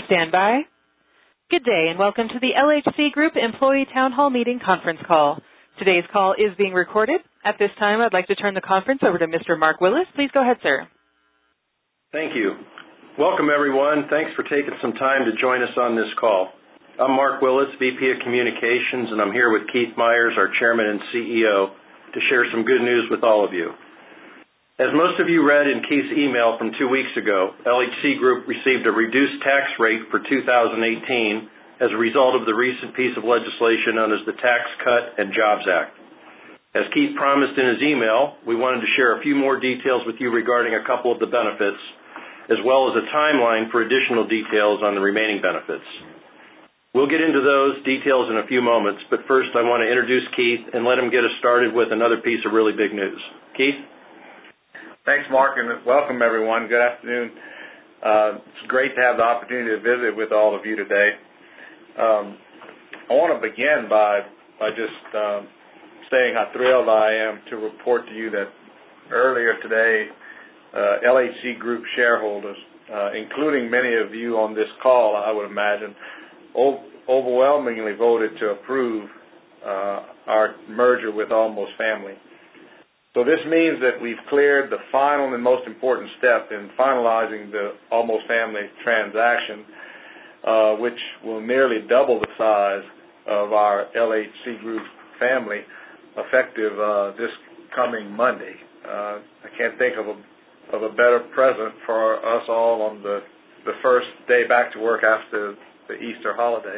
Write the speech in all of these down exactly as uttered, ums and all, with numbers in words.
Please stand by. Good day and welcome to the L H C Group Employee Town Hall Meeting conference call. Today's call is being recorded. At this time, I'd like to turn the conference over to Mister Mark Willis. Please go ahead, sir. Thank you. Welcome, everyone. Thanks for taking some time to join us on this call. I'm Mark Willis, V P of Communications, and I'm here with Keith Myers, our Chairman and C E O, to share some good news with all of you. As most of you read in Keith's email from two weeks ago, L H C Group received a reduced tax rate for two thousand eighteen as a result of the recent piece of legislation known as the Tax Cut and Jobs Act. As Keith promised in his email, we wanted to share a few more details with you regarding a couple of the benefits, as well as a timeline for additional details on the remaining benefits. We'll get into those details in a few moments, but first I want to introduce Keith and let him get us started with another piece of really big news. Keith? Thanks, Mark, and welcome, everyone. Good afternoon. Uh, it's great to have the opportunity to visit with all of you today. Um, I want to begin by, by just um, saying how thrilled I am to report to you that earlier today, uh, L H C Group shareholders, uh, including many of you on this call, I would imagine, o- overwhelmingly voted to approve uh, our merger with Almost Family. So this means that we've cleared the final and most important step in finalizing the Almost Family transaction, uh, which will nearly double the size of our L H C Group family effective uh, this coming Monday. Uh, I can't think of a, of a better present for us all on the, the first day back to work after the Easter holiday.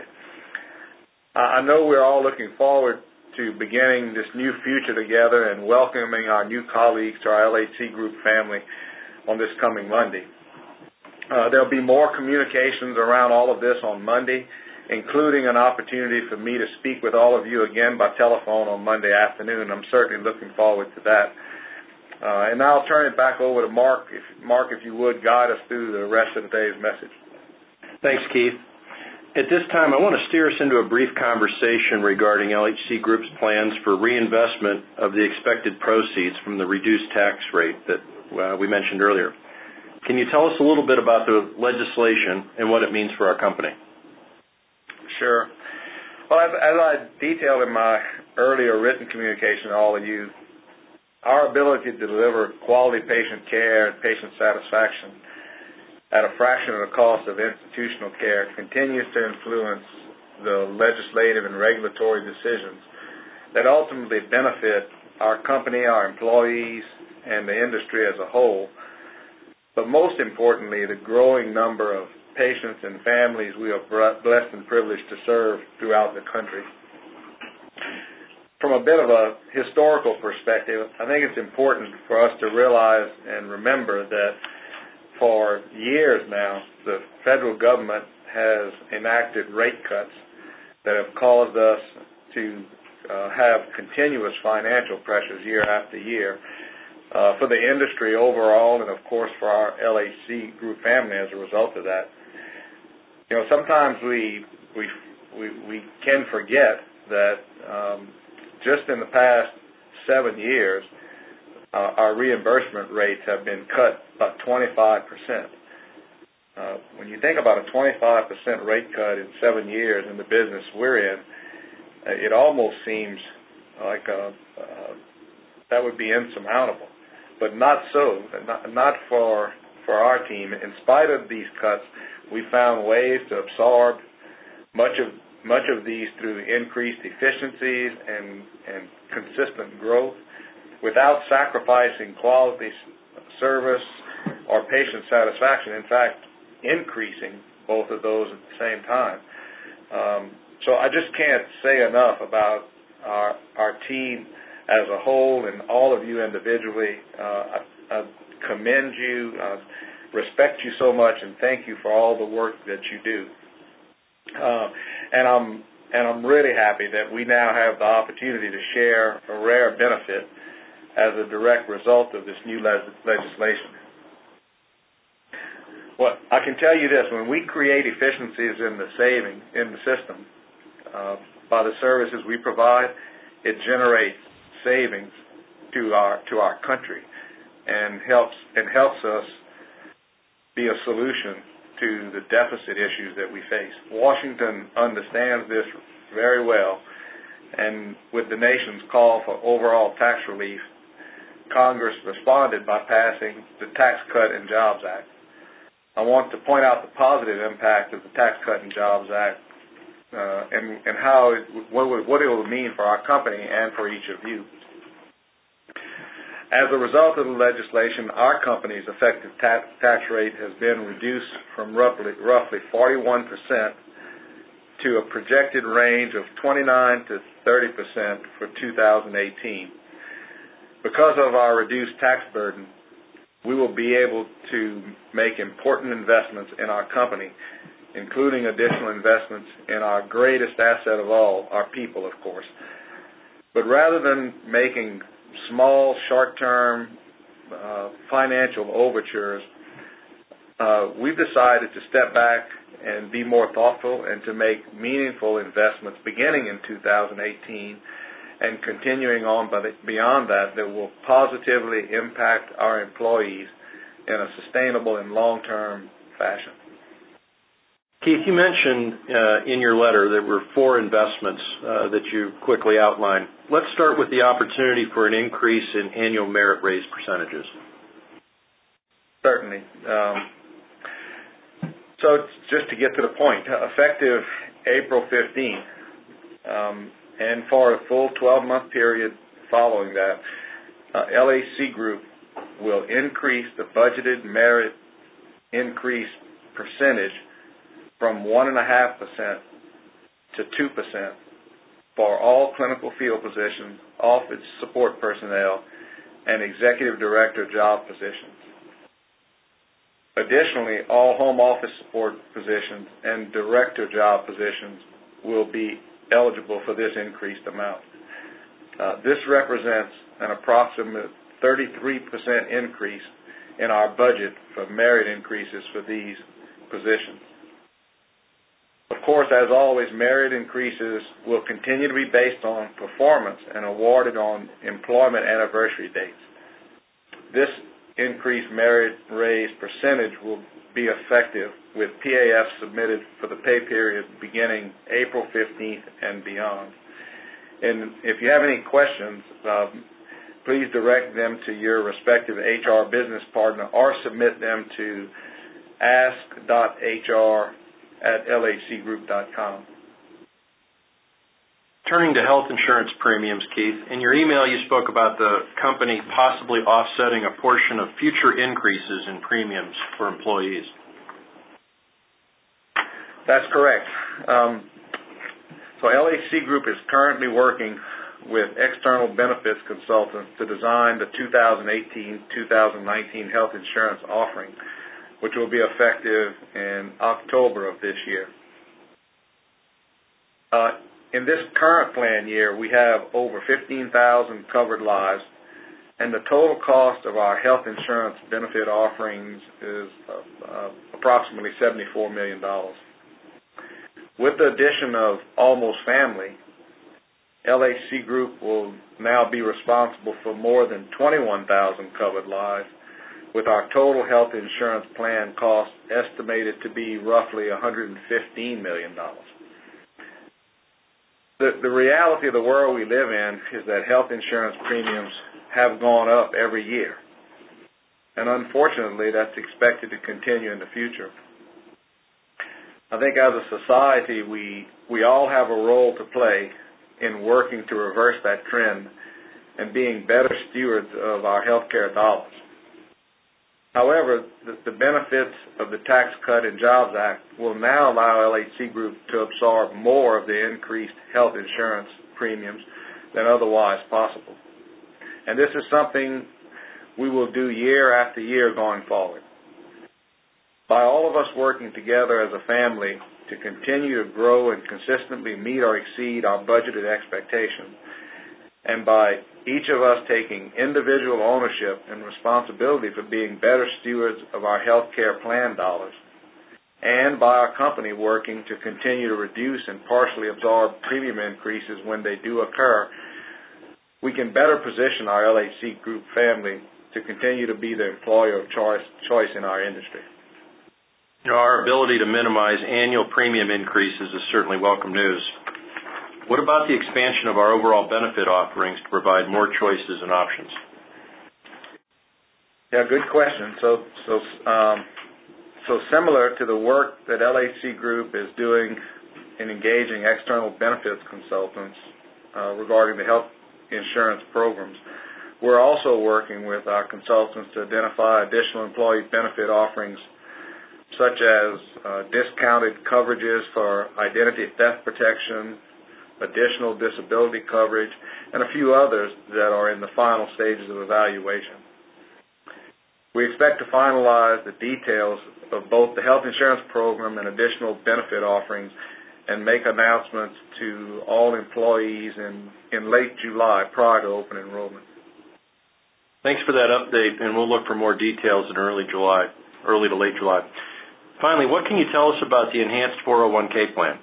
I know we're all looking forward to beginning this new future together and welcoming our new colleagues to our L H C Group family on this coming Monday. Uh, there'll be more communications around all of this on Monday, including an opportunity for me to speak with all of you again by telephone on Monday afternoon. I'm certainly looking forward to that. Uh, and now I'll turn it back over to Mark. If, Mark, if you would, guide us through the rest of today's message. Thanks, Keith. At this time, I want to steer us into a brief conversation regarding L H C Group's plans for reinvestment of the expected proceeds from the reduced tax rate that uh, we mentioned earlier. Can you tell us a little bit about the legislation and what it means for our company? Sure. Well, as, as I detailed in my earlier written communication to all of you, our ability to deliver quality patient care and patient satisfaction at a fraction of the cost of institutional care continues to influence the legislative and regulatory decisions that ultimately benefit our company, our employees, and the industry as a whole, but most importantly, the growing number of patients and families we are blessed and privileged to serve throughout the country. From a bit of a historical perspective, I think it's important for us to realize and remember that for years now, the federal government has enacted rate cuts that have caused us to uh, have continuous financial pressures year after year uh, for the industry overall and, of course, for our L H C Group family as a result of that. You know, sometimes we we we, we can forget that um, just in the past seven years, Uh, our reimbursement rates have been cut by twenty-five percent. Uh, when you think about a twenty-five percent rate cut in seven years in the business we're in, uh, it almost seems like uh, uh, that would be insurmountable. But not so, not, not for, for our team. In spite of these cuts, we found ways to absorb much of, much of these through increased efficiencies and, and consistent growth, without sacrificing quality service or patient satisfaction, in fact, increasing both of those at the same time. Um, so I just can't say enough about our, our team as a whole and all of you individually. Uh, I, I commend you, uh, respect you so much, and thank you for all the work that you do. Uh, and I'm and I'm really happy that we now have the opportunity to share a rare benefit as a direct result of this new le- legislation. Well, I can tell you this, when we create efficiencies in the saving, in the system, uh, by the services we provide, it generates savings to our to our country and helps and helps us be a solution to the deficit issues that we face. Washington understands this very well, and with the nation's call for overall tax relief, Congress responded by passing the Tax Cut and Jobs Act. I want to point out the positive impact of the Tax Cut and Jobs Act uh, and, and how it, what, what it will mean for our company and for each of you. As a result of the legislation, our company's effective tax, tax rate has been reduced from roughly, roughly forty-one percent to a projected range of twenty-nine to thirty percent for two thousand eighteen. Because of our reduced tax burden, we will be able to make important investments in our company, including additional investments in our greatest asset of all, our people, of course. But rather than making small, short-term uh, financial overtures, uh, we've decided to step back and be more thoughtful and to make meaningful investments beginning in two thousand eighteen and continuing on beyond that that will positively impact our employees in a sustainable and long-term fashion. Keith, you mentioned uh, in your letter there were four investments uh, that you quickly outlined. Let's start with the opportunity for an increase in annual merit raise percentages. Certainly. Um, so just to get to the point, effective April fifteenth, um, and for a full twelve-month period following that, uh, L H C Group will increase the budgeted merit increase percentage from one point five percent to two percent for all clinical field positions, office support personnel, and executive director job positions. Additionally, all home office support positions and director job positions will be eligible for this increased amount. Uh, this represents an approximate thirty-three percent increase in our budget for merit increases for these positions. Of course, as always, merit increases will continue to be based on performance and awarded on employment anniversary dates. This increased merit raise percentage will be effective with P A F submitted for the pay period beginning April fifteenth and beyond. And if you have any questions, um, please direct them to your respective H R business partner or submit them to ask dot H R at L H C group dot com. Turning to health insurance premiums, Keith, in your email you spoke about the company possibly offsetting a portion of future increases in premiums for employees. That's correct. Um, so L H C Group is currently working with external benefits consultants to design the two thousand eighteen to two thousand nineteen health insurance offering, which will be effective in October of this year. Uh, In this current plan year, we have over fifteen thousand covered lives, and the total cost of our health insurance benefit offerings is uh, uh, approximately seventy-four million dollars. With the addition of Almost Family, L H C Group will now be responsible for more than twenty-one thousand covered lives, with our total health insurance plan cost estimated to be roughly one hundred fifteen million dollars. The, the reality of the world we live in is that health insurance premiums have gone up every year. And unfortunately, that's expected to continue in the future. I think as a society, we, we all have a role to play in working to reverse that trend and being better stewards of our health care dollars. However, the, the benefits of the Tax Cut and Jobs Act will now allow L H C Group to absorb more of the increased health insurance premiums than otherwise possible. And this is something we will do year after year going forward. By all of us working together as a family to continue to grow and consistently meet or exceed our budgeted expectations, and by each of us taking individual ownership and responsibility for being better stewards of our health care plan dollars, and by our company working to continue to reduce and partially absorb premium increases when they do occur, we can better position our L H C Group family to continue to be the employer of choice, choice in our industry. You know, our ability to minimize annual premium increases is certainly welcome news. What about the expansion of our overall benefit offerings to provide more choices and options? Yeah, good question. So, so, um, so similar to the work that L H C Group is doing in engaging external benefits consultants uh, regarding the health insurance programs, we're also working with our consultants to identify additional employee benefit offerings, such as uh, discounted coverages for identity theft protection, additional disability coverage, and a few others that are in the final stages of evaluation. We expect to finalize the details of both the health insurance program and additional benefit offerings and make announcements to all employees in, in late July prior to open enrollment. Thanks for that update, and we'll look for more details in early July, early to late July. Finally, what can you tell us about the enhanced four oh one K plan?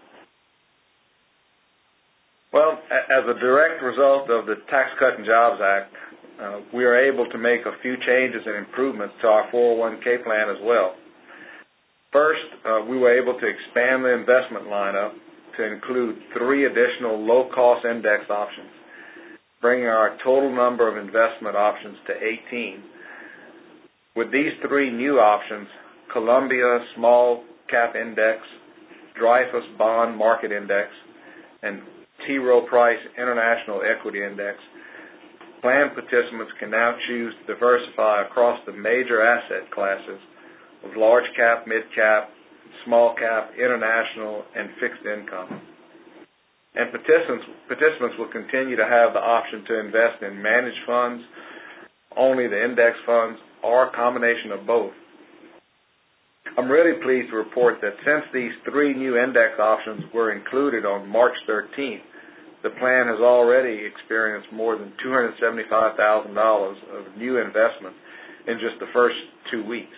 Well, as a direct result of the Tax Cut and Jobs Act, uh, we are able to make a few changes and improvements to our four oh one K plan as well. First, uh, we were able to expand the investment lineup to include three additional low-cost index options, bringing our total number of investment options to eighteen. With these three new options, Columbia Small Cap Index, Dreyfus Bond Market Index, and T. Rowe Price International Equity Index, plan participants can now choose to diversify across the major asset classes of large cap, mid cap, small cap, international, and fixed income. And participants, participants will continue to have the option to invest in managed funds, only the index funds, or a combination of both. I'm really pleased to report that since these three new index options were included on March thirteenth, the plan has already experienced more than two hundred seventy-five thousand dollars of new investment in just the first two weeks.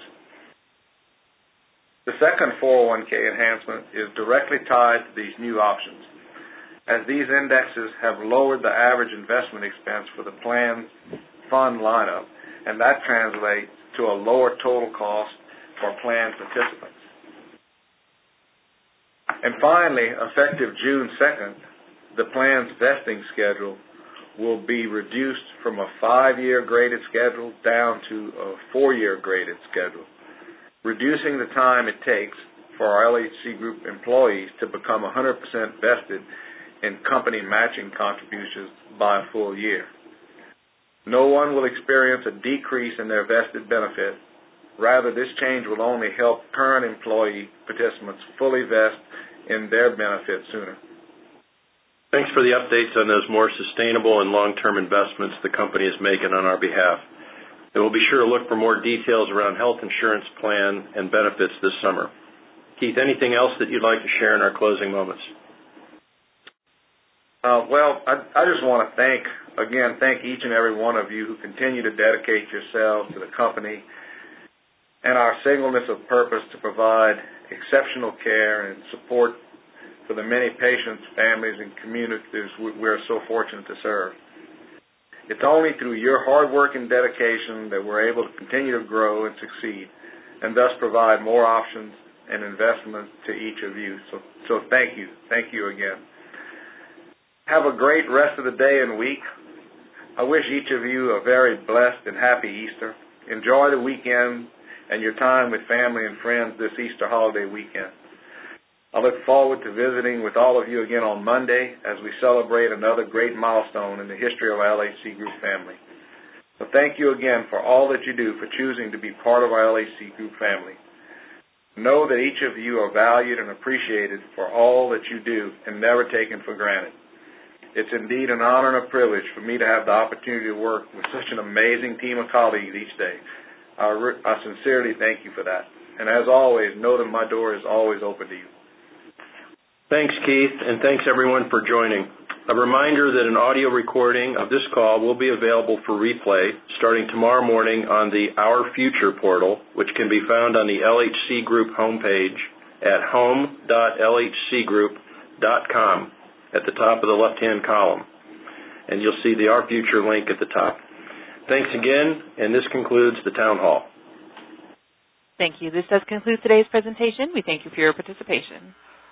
The second four oh one K enhancement is directly tied to these new options, as these indexes have lowered the average investment expense for the plan's fund lineup, and that translates to a lower total cost for plan participants. And finally, effective June second, the plan's vesting schedule will be reduced from a five-year graded schedule down to a four-year graded schedule, reducing the time it takes for our L H C Group employees to become one hundred percent vested in company matching contributions by a full year. No one will experience a decrease in their vested benefit. Rather, this change will only help current employee participants fully vest in their benefit sooner. Thanks for the updates on those more sustainable and long-term investments the company is making on our behalf. And we'll be sure to look for more details around health insurance plan and benefits this summer. Keith, anything else that you'd like to share in our closing moments? Uh, well, I, I just want to thank, again, thank each and every one of you who continue to dedicate yourselves to the company and our singleness of purpose to provide exceptional care and support for the many patients, families, and communities we are so fortunate to serve. It's only through your hard work and dedication that we're able to continue to grow and succeed, and thus provide more options and investments to each of you. So, so thank you. Thank you again. Have a great rest of the day and week. I wish each of you a very blessed and happy Easter. Enjoy the weekend and your time with family and friends this Easter holiday weekend. I look forward to visiting with all of you again on Monday as we celebrate another great milestone in the history of our L H C Group family. So thank you again for all that you do for choosing to be part of our L H C Group family. Know that each of you are valued and appreciated for all that you do and never taken for granted. It's indeed an honor and a privilege for me to have the opportunity to work with such an amazing team of colleagues each day. I, re- I sincerely thank you for that. And as always, know that my door is always open to you. Thanks, Keith, and thanks everyone for joining. A reminder that an audio recording of this call will be available for replay starting tomorrow morning on the Our Future portal, which can be found on the L H C Group homepage at home dot L H C group dot com at the top of the left-hand column. And you'll see the Our Future link at the top. Thanks again, and this concludes the Town Hall. Thank you. This does conclude today's presentation. We thank you for your participation.